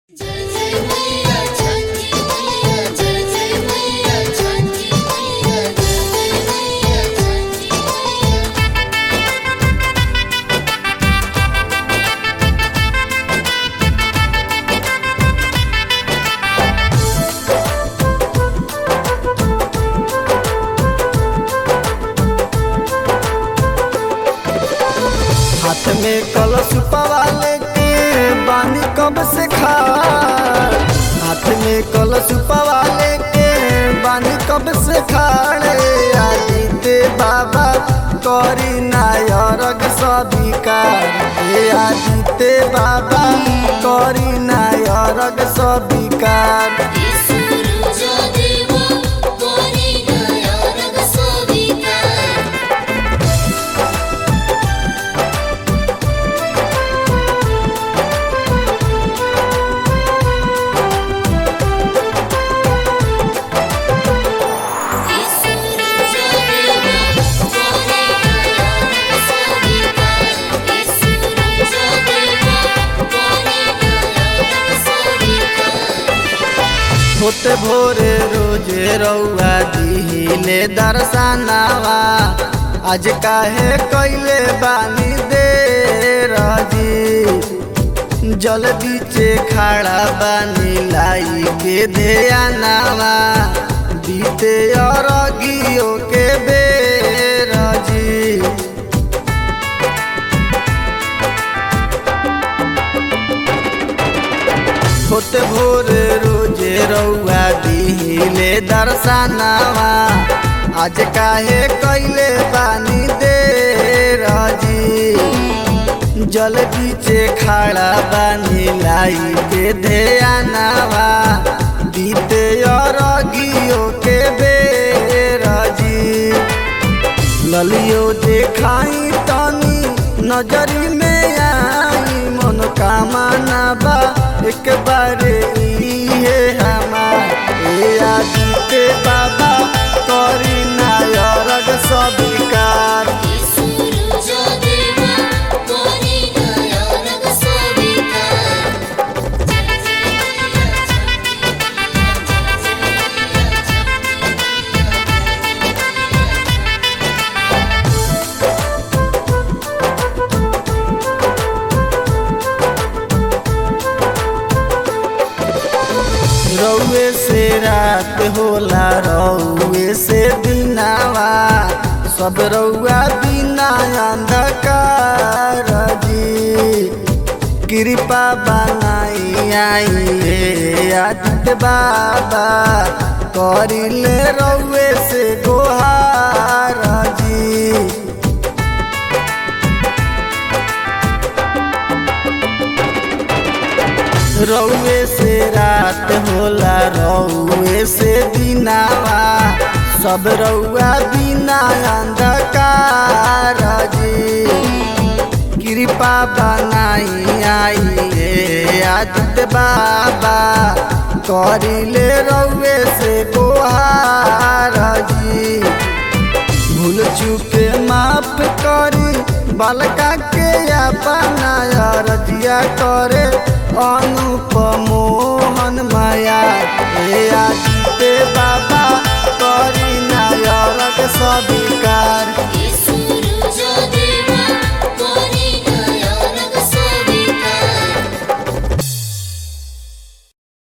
जय जय मैया छठी मैया जय जय मैया छठी मैया जय जय मैया छठी मैया। हाथ में कलश पवाले के बानी कब से खा। हाथ में कलश पवाले के बानी कब से खाड़े। आदित्य बाबा करी नायरग सबिकार। हे आदित्य बाबा करी नायरग सबिकार। सूरज देवा कोरी नया रंग सोविकार। सूरज देवा कोरी नया रंग सोविकार। सूरज देवा कोरी नया रंग सोविकार। होते भोरे रोजे रउआ दिहिले दर्शनावा। आज काहे कैले बानी दे रजी। जल बीचे खड़ा बानी लाई के ध्यानावा। बीते अरगियो के बेरजी। होते भोरे रोजे रउआ दिहिले दर्शनावा। आज काहे कैले बानी दे रजी। जल बीचे खड़ा बानी लाई के ध्यानावा। बीते अरगियो के बेरजी। ललियो देखाई तनी नजरी में आई। मनोकामना बा एक बार इहे हमार। हे आदित्य बाबा करी नायरग सबिकार। सूरज देवा कोरी नया रंग सोविकार। जय जय मैया छठी मैया जय जय मैया छठी मैया। रउए से रात होला रउए से दिनावा। सब रउआ बिना अंधकार जी। कृपा बनाई आई हे आदित्य बाबा। करिले रउए से गोहार जी। रउए से रात होला रउए से दिनावा। सब रउआ बिना अंधकार जी। कृपा बनाई आई हे आदित्य बाबा। करिले रउए से गोहार जी। भूल चूके माफ करी बालका के अपना रजिया करे। अनुपमोहन माया हे आदित्य बाबा करी नायरग सबिकार।